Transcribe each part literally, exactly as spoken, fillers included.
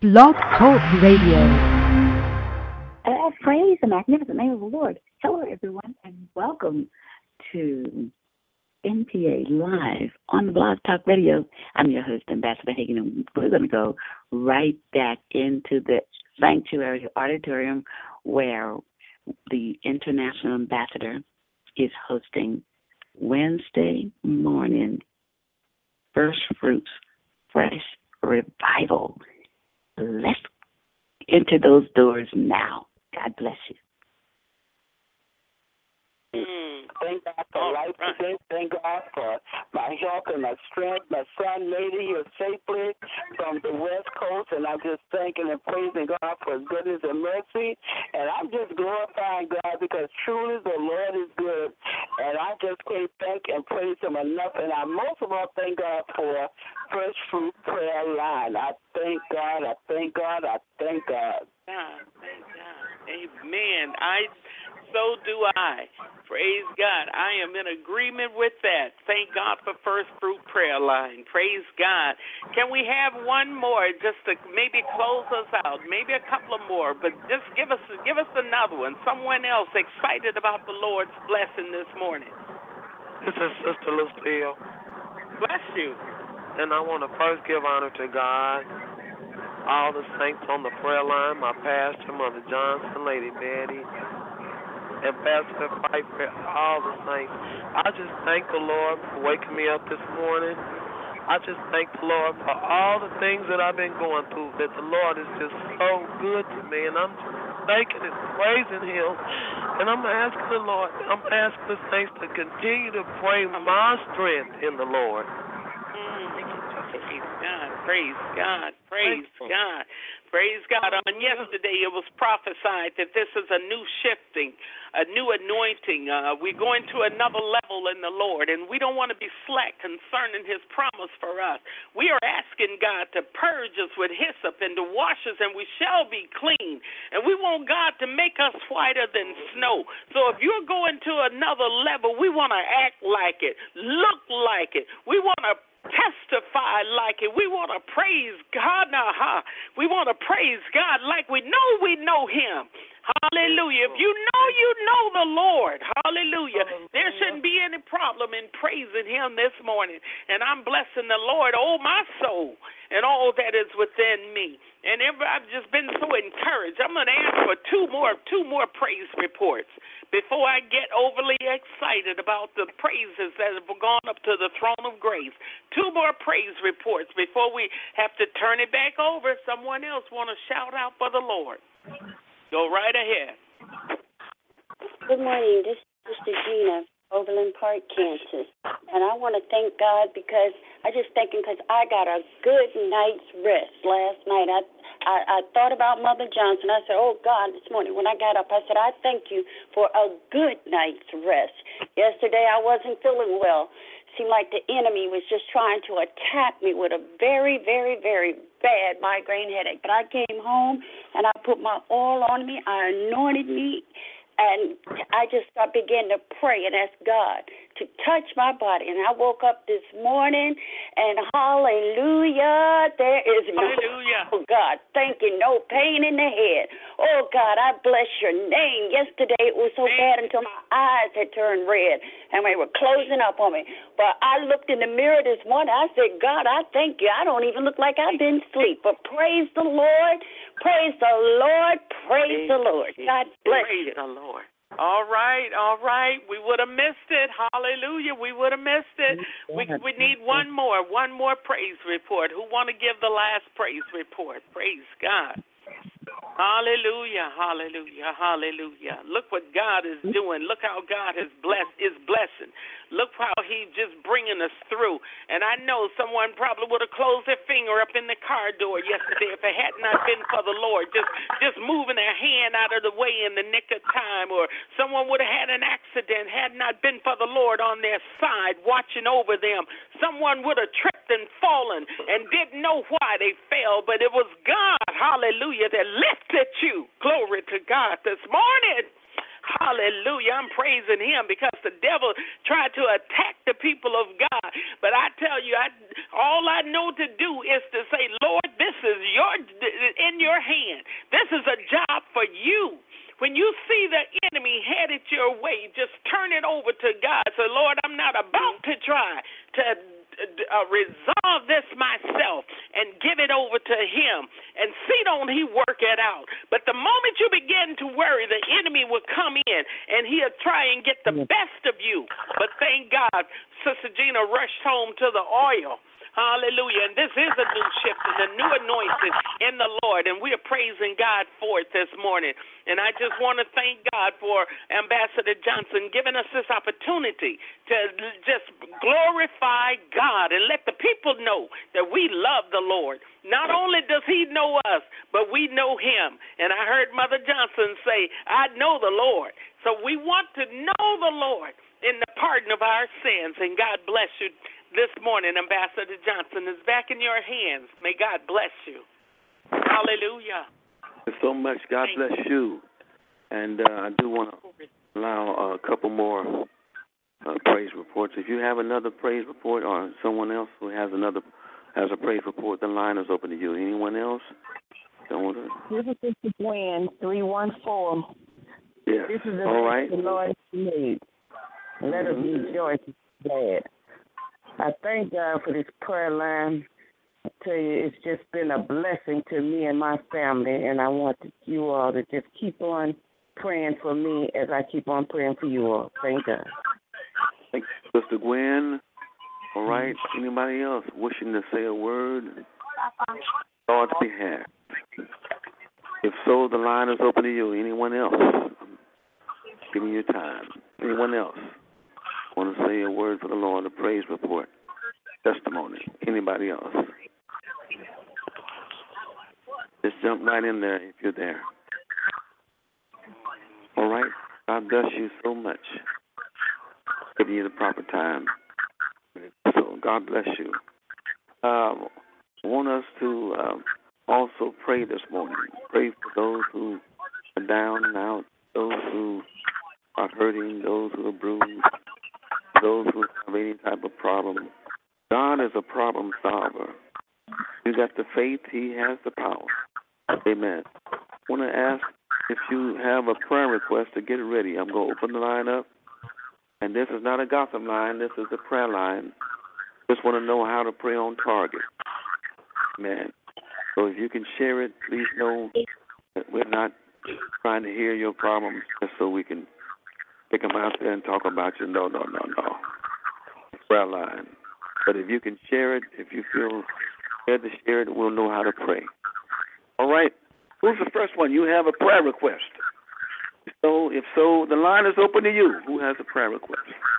Blog Talk Radio. Uh, praise the magnificent name of the Lord. Hello, everyone, and welcome to N P A Live on the Blog Talk Radio. I'm your host, Ambassador Hagan, and we're going to go right back into the Sanctuary Auditorium where the International Ambassador is hosting Wednesday morning First Fruits Fresh Revival. Let's enter those doors now. God bless you. Mm, thank God for life today. Thank God for my health and my strength. My son made it here safely from the West Coast, and I'm just thanking and praising God for His goodness and mercy. And I'm just glorifying God because truly the Lord is good. And I just can't thank and praise Him enough. And I most of all thank God for First Fruit Prayer Line. I thank God. I thank God. I thank God. God, thank God. Amen. I so do I. Praise God. I am in agreement with that. Thank God for First Fruit Prayer Line. Praise God. Can we have one more just to maybe close us out? Maybe a couple of more, but just give us give us another one. Someone else excited about the Lord's blessing this morning. This is Sister Lucille. Bless you. And I want to first give honor to God, all the saints on the prayer line, my pastor, Mother Johnson, Lady Betty, Ambassador Piper, all the saints. I just thank the Lord for waking me up this morning. I just thank the Lord for all the things that I've been going through, that the Lord is just so good to me, and I'm just thanking and praising Him. And I'm asking the Lord, I'm asking the saints to continue to pray my strength in the Lord. Praise God, praise God, praise God, praise God. On yesterday it was prophesied that this is a new shifting, a new anointing. Uh, we're going to another level in the Lord, and we don't want to be slack concerning His promise for us. We are asking God to purge us with hyssop and to wash us, and we shall be clean. And we want God to make us whiter than snow. So if you're going to another level, we want to act like it, look like it. We want to testify like it. We want to praise God. Now, huh? We want to praise God like we know we know Him. Hallelujah. If you know you know the Lord, hallelujah, there shouldn't be any problem in praising Him this morning. And I'm blessing the Lord, oh my soul, and all that is within me. And ever, I've just been so encouraged. I'm going to ask for two more, two more praise reports before I get overly excited about the praises that have gone up to the throne of grace. Two more praise reports before we have to turn it back over. Someone else want to shout out for the Lord. Go right ahead. Good morning. This is Sister Gina, Overland Park, Kansas. And I want to thank God because I just thank Him because I got a good night's rest last night. I, I I thought about Mother Johnson. I said, oh, God, this morning when I got up, I said, I thank You for a good night's rest. Yesterday I wasn't feeling well. Seemed like the enemy was just trying to attack me with a very, very, very bad migraine headache. But I came home and I put my oil on me. I anointed me. And I just began to pray and ask God to touch my body. And I woke up this morning, and hallelujah, there is no, hallelujah. Oh, God, thank You, no pain in the head. Oh, God, I bless Your name. Yesterday it was so bad until my eyes had turned red, and they were closing up on me. But I looked in the mirror this morning. I said, God, I thank You. I don't even look like I've been asleep. But praise the Lord, praise the Lord, praise the Lord. God bless You. Praise the Lord. All right, all right. We would have missed it. Hallelujah. We would have missed it. We we need one more, one more praise report. Who want to give the last praise report? Praise God. Hallelujah, hallelujah, hallelujah. Look what God is doing. Look how God is blessed, is blessing. Look how He's just bringing us through. And I know someone probably would have closed their finger up in the car door yesterday if it had not been for the Lord, just, just moving their hand out of the way in the nick of time, or someone would have had an accident had not been for the Lord on their side watching over them. Someone would have tripped and fallen and didn't know why they fell, but it was God, hallelujah, that lifted you. Glory to God this morning. Hallelujah. I'm praising him because the devil tried to attack the people of God. But I tell you, I, all I know to do is to say, Lord, this is your in your hand. This is a job for you. When you see the enemy headed your way, just turn it over to God. So, Lord, I'm not about to try to Uh, resolve this myself and give it over to him and see don't he work it out. But the moment you begin to worry, the enemy will come in and he'll try and get the best of you. But thank God, Sister Gina rushed home to the oil. Hallelujah. And this is a new shift and a new anointing in the Lord. And we are praising God for it this morning. And I just want to thank God for Ambassador Johnson giving us this opportunity to just glorify God and let the people know that we love the Lord. Not only does he know us, but we know him. And I heard Mother Johnson say, I know the Lord. So we want to know the Lord in the pardon of our sins. And God bless you. This morning, Ambassador Johnson is back in your hands. May God bless you. Hallelujah. Thank you so much. God Thank bless you. And uh, I do want to allow a couple more uh, praise reports. If you have another praise report or someone else who has another has a praise report, the line is open to you. Anyone else? Don't want to... This is Sister Gwen, three one four. Yes. This is the All right. the Lord has made. Let us Mm-hmm. rejoice and be glad. I thank God for this prayer line. I tell you, it's just been a blessing to me and my family, and I want you all to just keep on praying for me as I keep on praying for you all. Thank God. Thank you, Sister Gwen. All right. Anybody else wishing to say a word on God's behalf? If so, the line is open to you. Anyone else? I'm giving you time. Anyone else want to say a word for the Lord, a praise report, testimony? Anybody else? Just jump right in there if you're there. All right. God bless you so much. Giving you the proper time. So God bless you. Um, I want us to um, also pray this morning. Pray for those who are down and out, those who are hurting, those who are bruised, those who have any type of problem. God is a problem solver. You got the faith, he has the power. Amen. I want to ask if you have a prayer request to get ready. I'm going to open the line up. And this is not a gossip line. This is a prayer line. Just want to know how to pray on target. Amen. So if you can share it, please know that we're not trying to hear your problems just so we can pick them out there and talk about you. No, no, no, no. Prayer line. But if you can share it, if you feel scared to share it, we'll know how to pray. All right. Who's the first one? You have a prayer request. So, if so, the line is open to you. Who has a prayer request?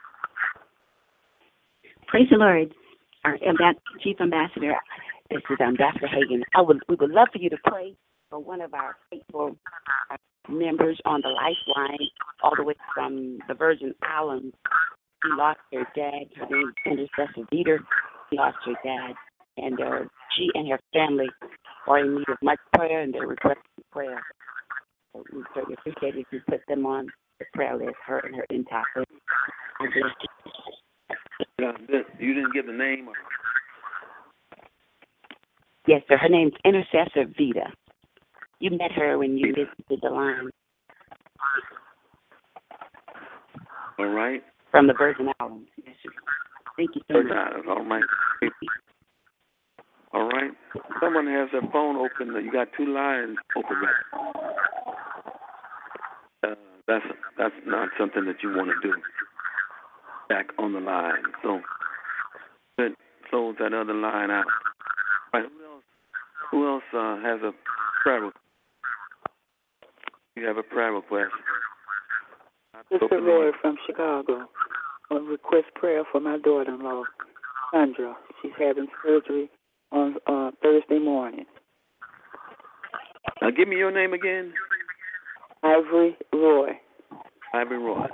Praise the Lord. Our amb- Chief Ambassador, this is Ambassador Hagan. I would, we would love for you to pray for one of our faithful members on the Lifeline, all the way from the Virgin Islands. She lost her dad. Her name is Intercessor Dieter. She lost her dad. And uh, she and her family are in need of much prayer, and they're requesting prayer. So we certainly appreciate it if you put them on the prayer list, her and her entire family. I bless you. Uh, you didn't give the name? Or... Yes, sir. Her name's Intercessor Vita. You met her when you visited the line. All right. From the Virgin Islands. Yes, sir. Thank you so Virgin much. Islands. All right. All right. Someone has their phone open. You got two lines open right now. Uh, that's that's not something that you want to do. Back on the line. So close that other line out. All right. Who else? Who else uh, has a prayer request? You have a prayer request. Sister Roy from Chicago. I request prayer for my daughter-in-law, Sandra. She's having surgery on uh, Thursday morning. Now, give me your name again. Ivory Roy. Ivory Roy.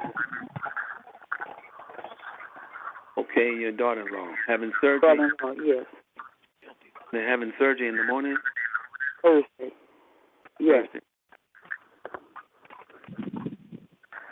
Okay, your daughter-in-law having surgery. Daughter-in-law, yes. They're having surgery in the morning. Thursday. Yes. Thursday.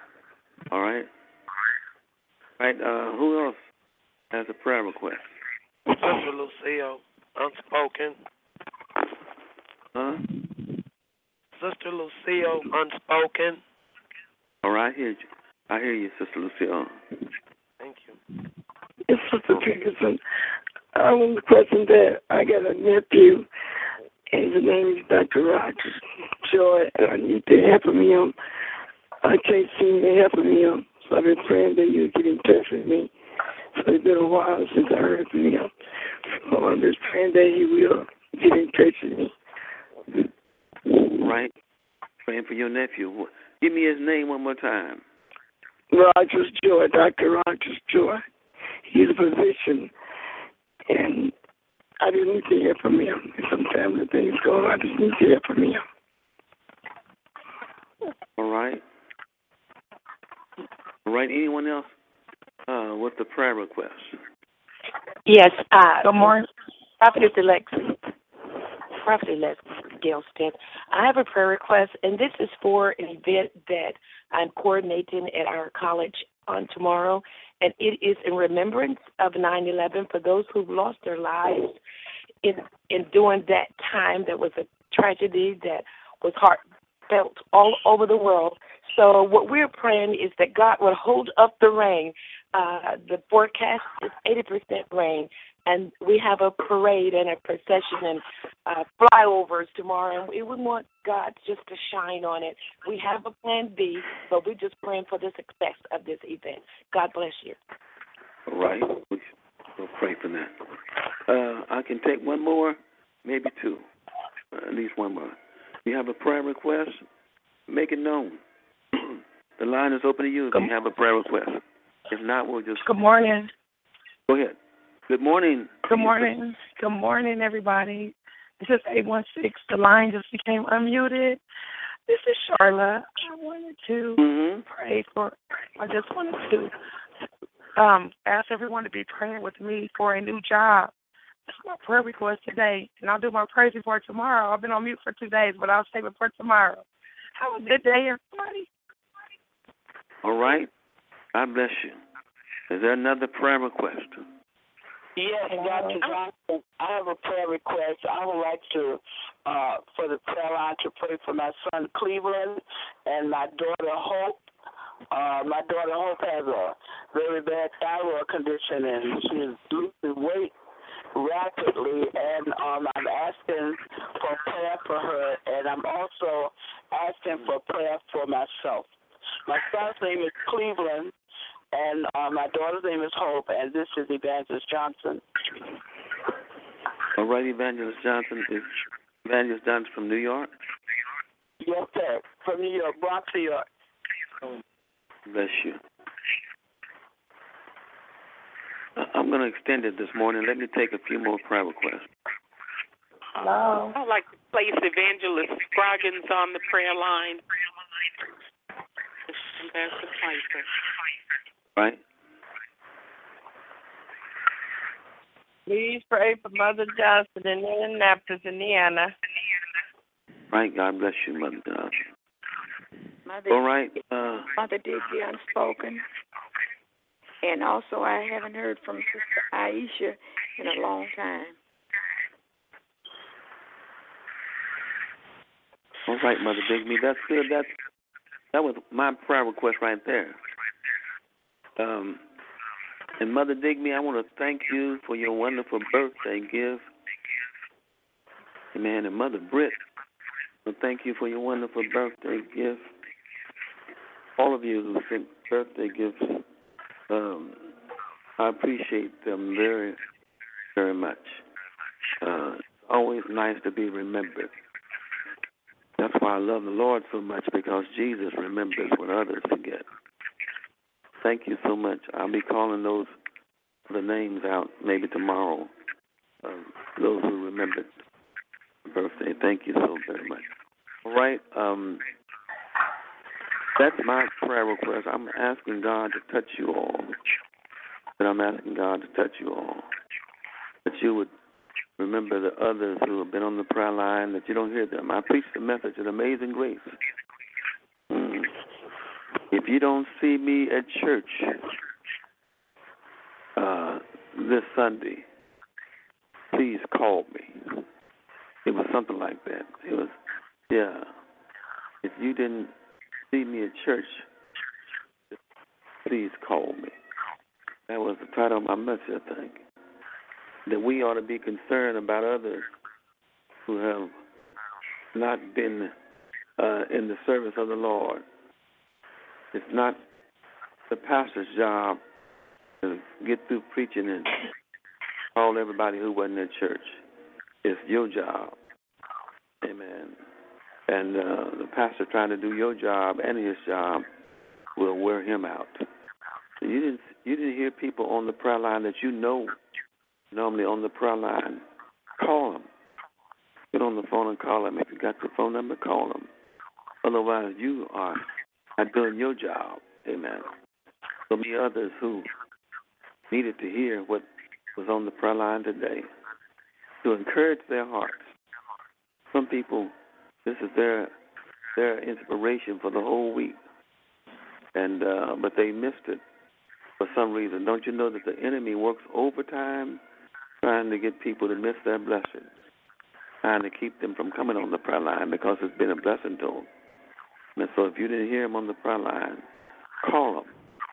All right. All right. Uh, who else has a prayer request? Sister Lucille, unspoken. Huh? Sister Lucille, unspoken. All right, I hear you. I hear you, Sister Lucille. Thank you. It's Sister Peterson. I'm the person that I got a nephew, and his name is Doctor Rogers Joy, and I need the help of him. I can't seem to help him, so I've been praying that you get in touch with me. So it's been a while since I heard from him. So I'm just praying that he will get in touch with me. Right. Praying for your nephew. Give me his name one more time. Rogers Joy, Doctor Rogers Joy. He's a physician, and I just need to hear from him. There's some family things going on. I just need to hear from him. All right. All right. Anyone else uh, with the prayer request? Yes. Uh, Good morning. Prophetess Elect, Prophet Elect Gilstead. I have a prayer request, and this is for an event that I'm coordinating at our college on tomorrow, and it is in remembrance of nine eleven for those who've lost their lives in in during that time. That was a tragedy that was heartfelt all over the world. So what we're praying is that God will hold up the rain. Uh, the forecast is eighty percent rain, and we have a parade and a procession and uh, flyovers tomorrow, and we would want God just to shine on it. We have a plan B, but we're just praying for the success of this event. God bless you. All right. We'll pray for that. Uh, I can take one more, maybe two, uh, at least one more. You have a prayer request? Make it known. The line is open to you if you have a prayer request. If not, we'll just... Good morning. Go ahead. Good morning. Good morning. Good morning, everybody. This is eight one six. The line just became unmuted. This is Charla. I wanted to mm-hmm. pray for... I just wanted to um, ask everyone to be praying with me for a new job. That's my prayer request today, and I'll do my praise report tomorrow. I've been on mute for two days, but I'll save it for tomorrow. Have a good day, everybody. All right. God bless you. Is there another prayer request? Yes, Doctor Johnson, I have a prayer request. I would like to, uh, for the prayer line, to pray for my son Cleveland and my daughter Hope. Uh, my daughter Hope has a very bad thyroid condition, and she is losing weight rapidly, and um, I'm asking for prayer for her, and I'm also asking for prayer for myself. My son's name is Cleveland, and uh, my daughter's name is Hope, and this is Evangelist Johnson. All right, Evangelist Johnson. Is Evangelist Johnson from New York? Yes, sir. From New York, Bronx, New York. Bless you. I'm going to extend it this morning. Let me take a few more prayer requests. Hello. I'd like to place Evangelist Scroggins on the prayer line. Ambassador Piper. Right. Please pray for Mother Johnson in Indianapolis, Indiana. Right. God bless you, Mother Johnson. Mother, All right. Uh, Mother did the unspoken. And also, I haven't heard from Sister Aisha in a long time. all right, Mother Digby. That's good. That's that was my prayer request right there. Um, and Mother Digby, I want to thank you for your wonderful birthday gift. Amen. And Mother Britt, well, thank you for your wonderful birthday gift. All of you who sent birthday gifts, um, I appreciate them very, very much. Uh, it's always nice to be remembered. That's why I love the Lord so much, because Jesus remembers when others forget. Thank you so much. I'll be calling those the names out maybe tomorrow. Um, those who remembered the birthday. Thank you so very much. All right. Um, that's my prayer request. I'm asking God to touch you all. And I'm asking God to touch you all. That you would remember the others who have been on the prayer line, that you don't hear them. I preached the message of amazing grace. Mm. If you don't see me at church uh, this Sunday, please call me. It was something like that. It was, yeah. If you didn't see me at church, please call me. That was the title of my message, I think. That we ought to be concerned about others who have not been uh, in the service of the Lord. It's not the pastor's job to get through preaching and call everybody who wasn't at church. It's your job. Amen. And uh, the pastor trying to do your job and his job will wear him out. So you didn't you didn't hear people on the prayer line that you know normally on the prayer line. Call them. Get on the phone and call them. If you got the phone number, call them. Otherwise, you are not doing your job. Amen. There'll be others who needed to hear what was on the prayer line today to encourage their hearts. Some people, this is their their inspiration for the whole week, and uh, but they missed it for some reason. Don't you know that the enemy works overtime trying to get people to miss their blessing, trying to keep them from coming on the prayer line because it's been a blessing to them. And so if you didn't hear him on the prayer line, call them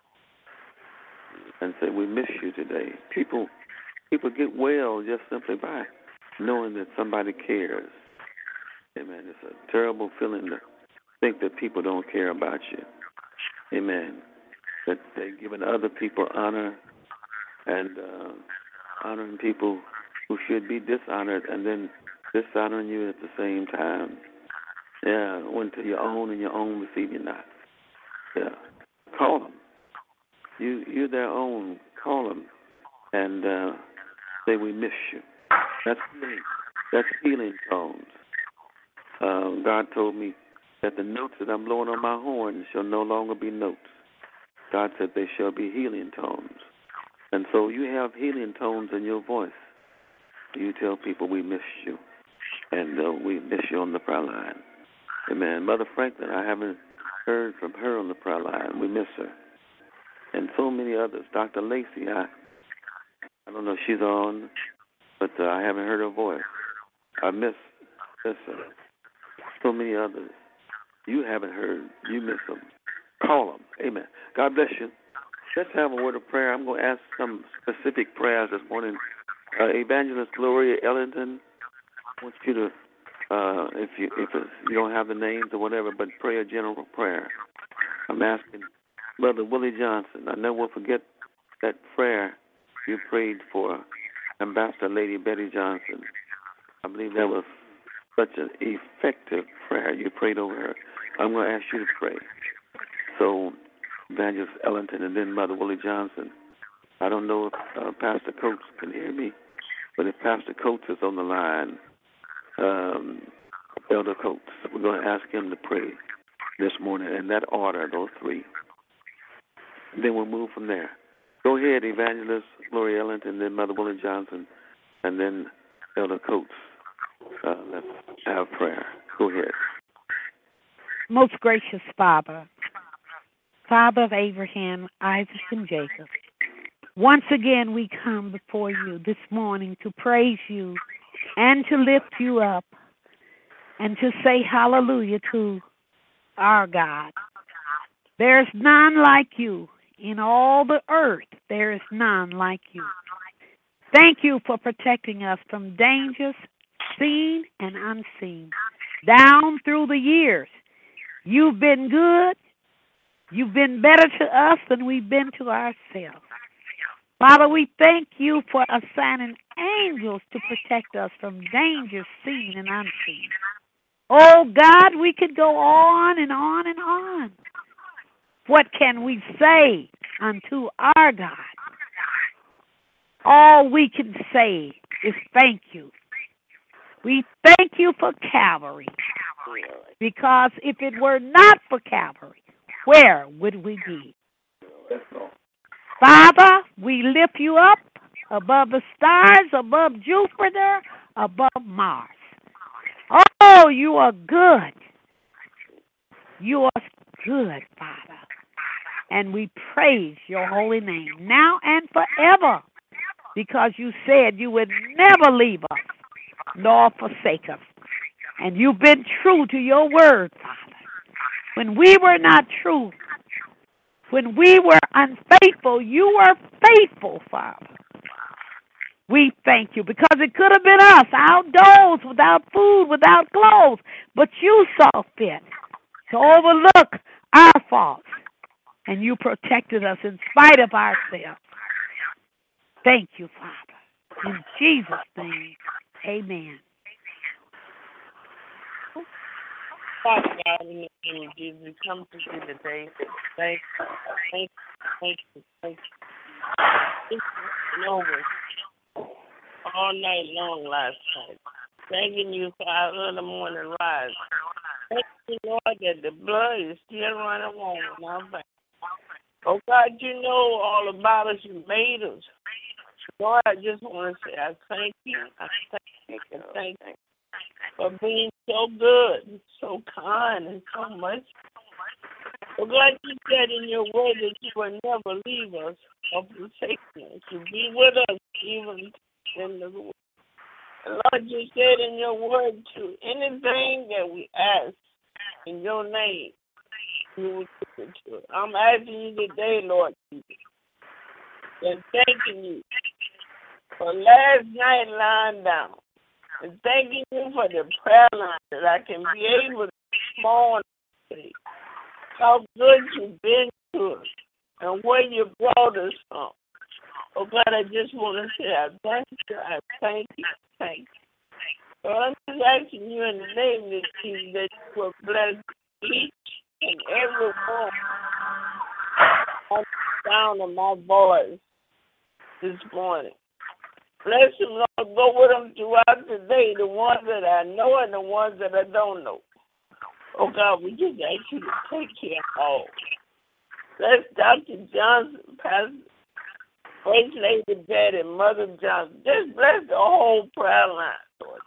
and say, we miss you today. People people get well just simply by knowing that somebody cares. Amen. It's a terrible feeling to think that people don't care about you. Amen. That they're giving other people honor and uh, honoring people who should be dishonored and then dishonoring you at the same time. Yeah, when to your own and your own receive you not. Yeah. Call them. You, you're their own. Call them and uh, say, we miss you. That's healing. That's healing tones. Um, God told me that the notes that I'm blowing on my horn shall no longer be notes. God said they shall be healing tones. And so you have healing tones in your voice. You tell people we miss you, and uh, we miss you on the prayer line. Amen. Mother Franklin, I haven't heard from her on the prayer line. We miss her. And so many others. Doctor Lacey, I, I don't know if she's on, but uh, I haven't heard her voice. I miss, miss her. So many others. You haven't heard. You miss them. Call them. Amen. God bless you. Let's have a word of prayer. I'm going to ask some specific prayers this morning. Uh, Evangelist Gloria Ellington, I want you to, uh, if you if it's, you don't have the names or whatever, but pray a general prayer. I'm asking Brother Willie Johnson. I never will forget that prayer you prayed for Ambassador Lady Betty Johnson. I believe that was such an effective prayer you prayed over her. I'm going to ask you to pray. So, Evangelist Ellington and then Mother Willie Johnson. I don't know if uh, Pastor Coates can hear me, but if Pastor Coates is on the line, um, Elder Coates, we're going to ask him to pray this morning in that order, those three. And then we'll move from there. Go ahead, Evangelist Gloria Ellington, then Mother Willie Johnson, and then Elder Coates. Uh, let's have prayer. Go ahead. Most gracious Father, Father of Abraham, Isaac, and Jacob, once again we come before you this morning to praise you and to lift you up and to say hallelujah to our God. There's none like you. In all the earth, there is none like you. Thank you for protecting us from dangers seen and unseen. Down through the years, you've been good. You've been better to us than we've been to ourselves. Father, we thank you for assigning angels to protect us from dangers seen and unseen. Oh, God, we could go on and on and on. What can we say unto our God? All we can say is thank you. We thank you for Calvary, because if it were not for Calvary, where would we be? Father, we lift you up above the stars, above Jupiter, above Mars. Oh, you are good. You are good, Father. And we praise your holy name now and forever, because you said you would never leave us nor forsake us. And you've been true to your word, Father. When we were not true, when we were unfaithful, you were faithful, Father. We thank you, because it could have been us, outdoors, without food, without clothes, but you saw fit to overlook our faults, and you protected us in spite of ourselves. Thank you, Father. In Jesus' name, amen. Father God, in the name of Jesus, we come to you today. Thank you, thank you, thank you, thank you. It's been over all night long last night. Thanking you for our early morning rise. Thank you, Lord, that the blood is still running warm in our veins. Oh, God, you know all about us. You made us. Lord, I just want to say I thank you. I thank you. I thank you for being so good, so kind, and so much. Oh, God, you said in your word that you will never leave us or forsake us. You be with us even in the world. Lord, you said in your word to anything that we ask in your name, you will give it to us. I'm asking you today, Lord Jesus, and thanking you for last night lying down, and thanking you for the prayer line that I can be able to come on and say how good you've been to us and where you brought us from. Oh, God, I just want to say I thank you, I thank you, thank you. Lord, I'm just asking you in the name of Jesus that you will bless each and every one on the sound of my voice this morning. Bless them, Lord. Go with them throughout the day, the ones that I know and the ones that I don't know. Oh, God, we just ask you to take care of all. Bless Doctor Johnson, Pastor First Lady Betty, Mother Johnson. Just bless the whole prayer line, Lord.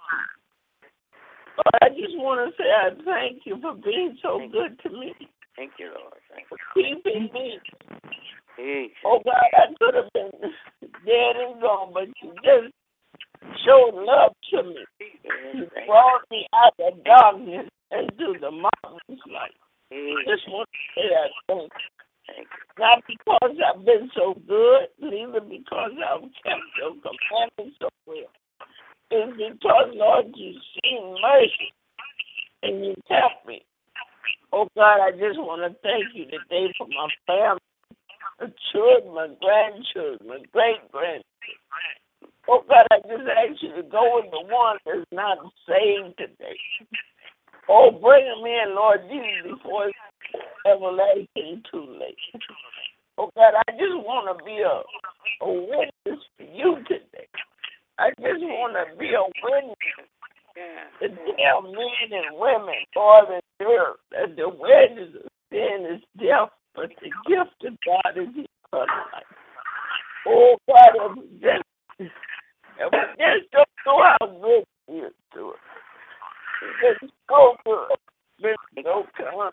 Lord, I just want to say I thank you for being so thank good you. to me. Thank you, Lord. Thank for keeping me. Hey. Oh, God, I could have been dead and gone, but you just showed love to me. You brought me out of darkness into the marvelous light. Hey. Just want to say I thank you. Not because I've been so good, neither because I've kept your commandments so well. It's because, Lord, you've seen mercy and you kept me. Oh, God, I just want to thank you today for my family, the children, my grandchildren, my great-grandchildren. Oh, God, I just ask you to go with the one that's not saved today. Oh, bring them in, Lord Jesus, before it's everlasting too late. Oh, God, I just want to be a, a witness for you today. I just want to be a witness to tell men and women, boys and girls, that the wages of sin is death, but the gift of God is eternal life. Oh, God, if we just, if we just don't know how good He is to us. It's so good. It's so kind.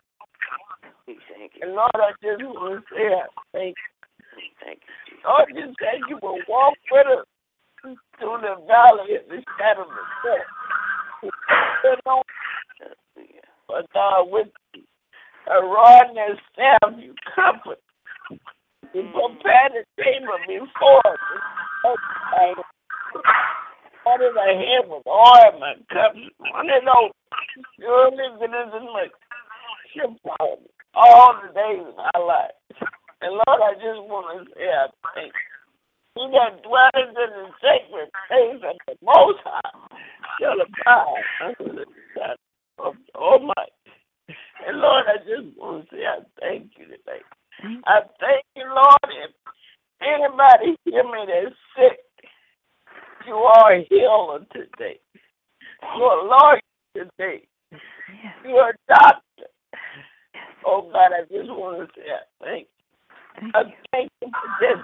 And Lord, I just want to say I thank you. Thank you. Lord, just thank you for walk with us through the valley of the shadow of the death. But God, with you, a rod and a staff, you comfort. You prepare the table before us. What is I have with oil, my cups running over. Surely goodness and mercy shall follow me all the days of my life. And Lord, I just want to say I thank you. He that dwelleth in the sacred place of the Most High shall abide under the shadow of the Almighty. And Lord, I just want to say I thank you today. I thank you, Lord. If anybody hear me that's sick, you are a healer today. You are a lawyer today. You are a doctor. Oh, God, I just want to say I thank you. I thank you for this.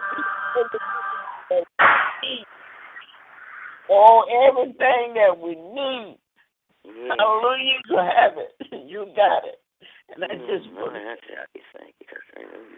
Oh, everything that we need. Yeah. Hallelujah, you have it. You got it. And I just want to thank you.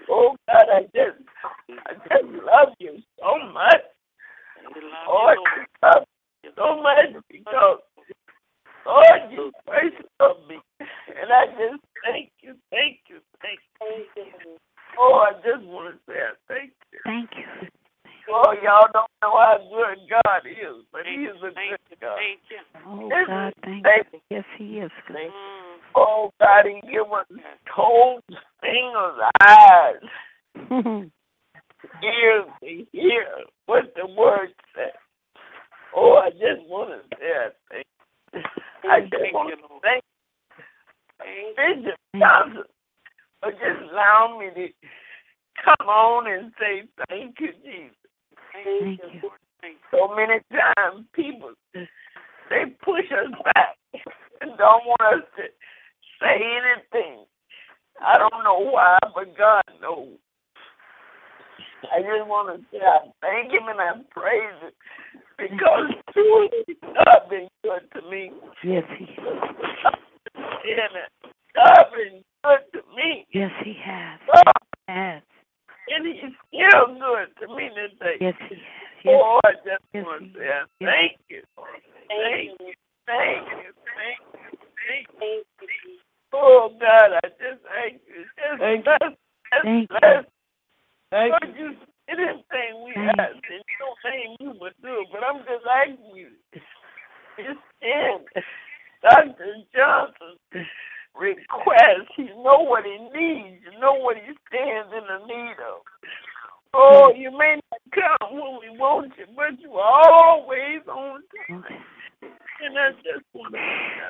Oh, God, I just, I just love you so much. Oh, I just love you so much because, Lord, you first loved me. And I just thank you, thank you, thank you. Oh, I just want to say thank you. Thank you. Oh, y'all don't know how good God is, but He is a good God. Thank you. Oh, God, thank you. Yes, He is good. Oh, God, He give us toes, fingers, eyes, ears to hear what the Word says. Oh, I just want to say thank you. I just want to thank Bishop Johnson for just allowing me to come on and say thank you, Jesus. Thank you. So many times people, they push us back and don't want us to say anything. I don't know why, but God knows. I just want to say I thank Him and I praise Him because truly God been good to me. Yes, He has. God been good to me. Yes, He has. God, Yes. and He's still good to me today. Yes, He has. Yes. Oh, I just Yes, want to He say has. thank you. Thank you. Thank you. Thank you. Thank you. Oh, God, I just thank you. Just Thank bless, you. bless, Thank bless. Thank Lord, you anything we Thank ask in your name you would do, but I'm just asking you. It's in Doctor Johnson's request. You know what he needs. You know what he stands in the need of. Oh, you may not come when we want you, but you are always on time. And I just want to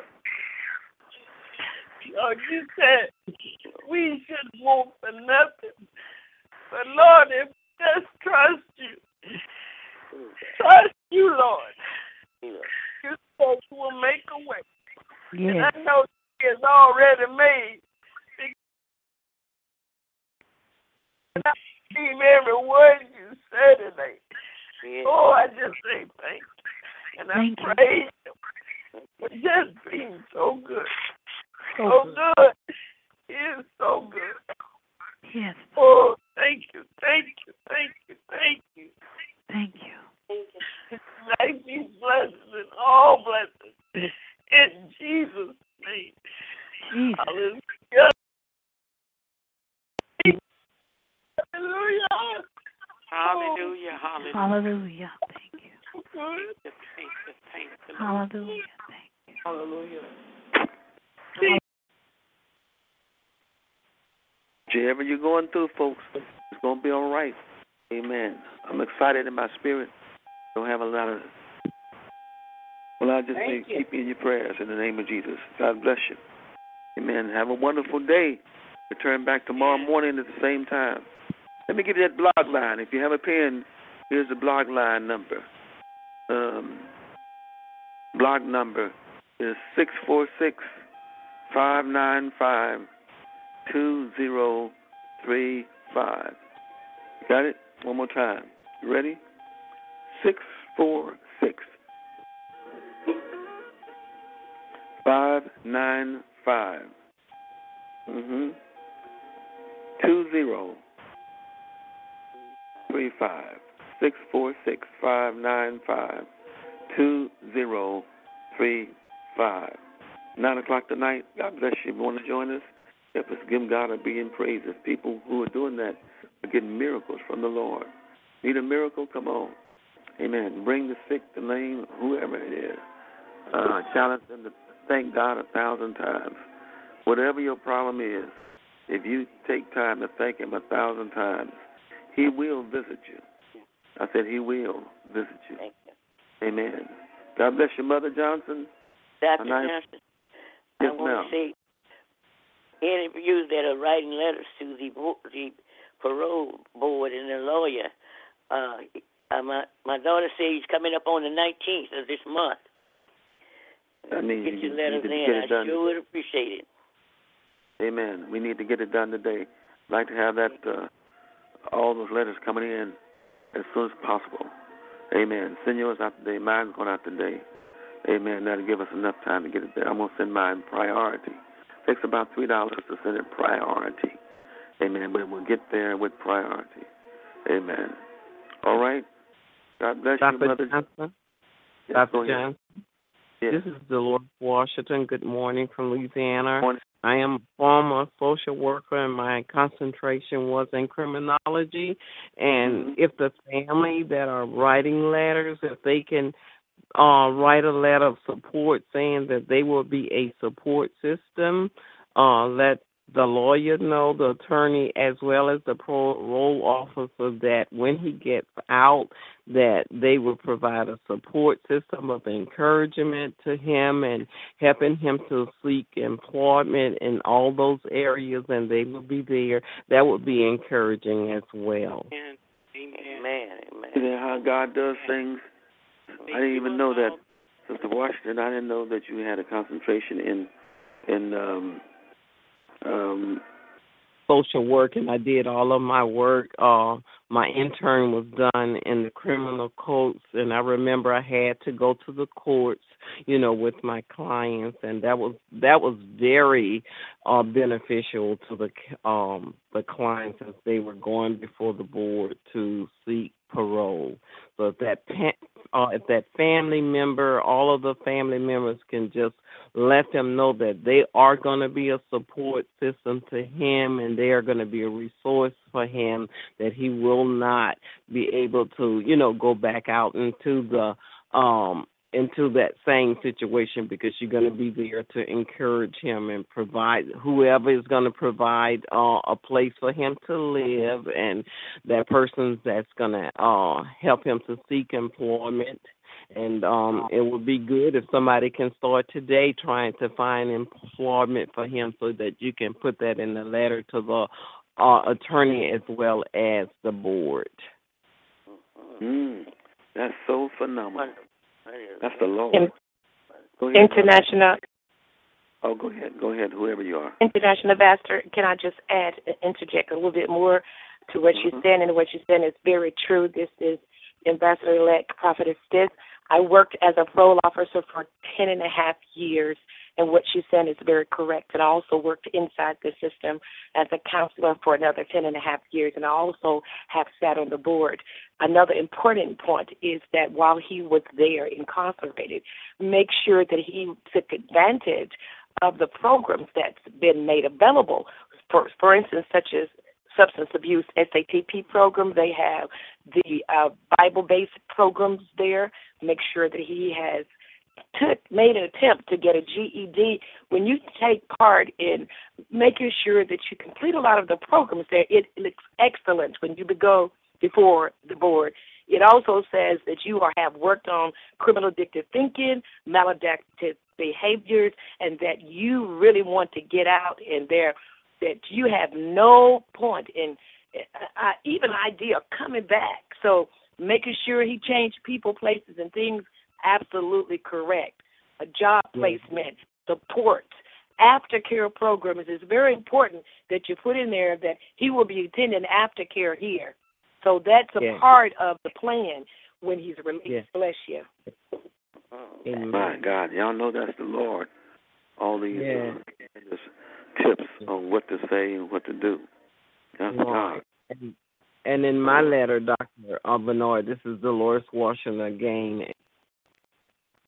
Lord, you said we should want for nothing. But Lord, if we just trust you, trust you, Lord, you said you will make a way. Yes. And I know it's already made. And I believe every word you said today. Oh, I just say thank you. And Thank I praise you for just being so good. So, So good. good. He is so good. Yes. Oh, thank you, thank you, thank you, thank you. Thank you. Thank you. Thank you, blessings and all blessings. In Jesus' name. Jesus. Hallelujah. Hallelujah. Hallelujah. Hallelujah. Hallelujah. Thank you. Good. Thank you. Thank you. Hallelujah. Thank you. Hallelujah. Whatever you're going through, folks, it's going to be all right. Amen. I'm excited in my spirit. Don't have a lot of. Well, I just say keep me in your prayers in the name of Jesus. God bless you. Amen. Have a wonderful day. Return back tomorrow morning at the same time. Let me give you that blog line. If you have a pen, here's the blog line number. Um, blog number is six four six, five nine five, two zero three five. Got it? One more time. You ready? Six four six, five nine five, mm-hmm, two zero three five. Six four six, five nine five, two zero three five. Nine o'clock tonight. God bless you. If you want to join us, help us give God a being praise. There's people who are doing that are getting miracles from the Lord. Need a miracle? Come on. Amen. Bring the sick, the lame, whoever it is. Uh, challenge them to thank God a thousand times. Whatever your problem is, if you take time to thank Him a thousand times, He will visit you. I said He will visit you. Thank you. Amen. God bless you, Mother Johnson. Doctor Nice. Johnson, Yes, I want ma'am. to say, any of you that are writing letters to the, bo- the parole board and the lawyer, uh, uh, my, my daughter says he's coming up on the nineteenth of this month. I mean, Get you your need letters to in. get it I done. sure would appreciate it. Amen. We need to get it done today. I'd like to have that, uh, all those letters coming in as soon as possible. Amen. Send yours out today. Mine's going out today. Amen. That'll give us enough time to get it there. I'm going to send mine priority. Takes about three dollars to send it priority. Amen. But we'll get there with priority. Amen. All right. God bless Doctor you, Mother Johnson. Yes, Doctor Johnson. Yes. This is Dolores Washington. Good morning from Louisiana. Morning. I am a former social worker, and my concentration was in criminology. And Mm-hmm. if the family that are writing letters, if they can uh, write a letter of support saying that they will be a support system, uh, let the lawyer know, the attorney, as well as the parole officer, that when he gets out, that they will provide a support system of encouragement to him and helping him to seek employment in all those areas, and they will be there. That would be encouraging as well. Amen. Amen. Amen. Amen. See how God does things? I didn't even know that, Sister Washington. I didn't know that you had a concentration in in um, um, social work, and I did all of my work. Uh, my intern was done in the criminal courts, and I remember I had to go to the courts, you know, with my clients, and that was that was very uh, beneficial to the um, the clients as they were going before the board to seek parole. So if that uh, if that family member, all of the family members can just let them know that they are going to be a support system to him, and they are going to be a resource for him, that he will not be able to, you know, go back out into the um into that same situation, because you're going to be there to encourage him and provide, whoever is going to provide uh, a place for him to live, and that person that's going to uh, help him to seek employment. And um, it would be good if somebody can start today trying to find employment for him, so that you can put that in the letter to the uh, attorney as well as the board. Mm, that's so phenomenal. That's the Lord. In, go ahead. International. Oh, go ahead. Go ahead, whoever you are. International Ambassador, can I just add, interject a little bit more to what Mm-hmm. you said? And what you said is very true. This is Ambassador-elect Prophetess Stiz. I worked as a parole officer for ten and a half years, and what she said is very correct. And I also worked inside the system as a counselor for another ten and a half years, and I also have sat on the board. Another important point is that while he was there incarcerated, make sure that he took advantage of the programs that's been made available. For, for instance, such as substance abuse S A T P program. They have the uh, Bible-based programs there. Make sure that he has took, made an attempt to get a G E D. When you take part in making sure that you complete a lot of the programs there, it looks excellent when you go before the board. It also says that you are, have worked on criminal addictive thinking, maladaptive behaviors, and that you really want to get out in there, that you have no point in uh, even idea of coming back. So making sure he changed people, places, and things, absolutely correct. A job placement, support, aftercare programs is very important that you put in there that he will be attending aftercare here. So that's a yeah. part of the plan when he's released. Yeah. Bless you. Amen. My God, y'all know that's the Lord. All these yeah. uh, tips on what to say and what to do. That's right. God. And, and in my letter, Doctor Uh, Bernard, this is Dolores Washington again.